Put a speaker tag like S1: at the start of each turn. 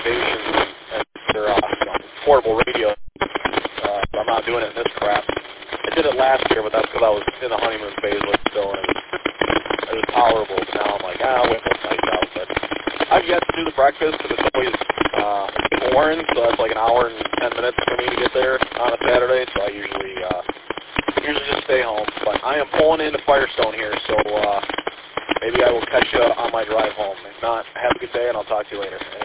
S1: activations and their portable radio. So I'm not doing it in this crap. I did it last year, but that's because I was in the honeymoon phase with still, and it was tolerable. But now I'm like, I'll wait till it's nice out. But I've yet to do the breakfast because it's always Warren, so that's like an hour and 10 minutes for me to get there on a Saturday. So I usually just stay home. But I am pulling into Firestone here, so maybe I will catch you on my drive home. If not, have a good day, and I'll talk to you later.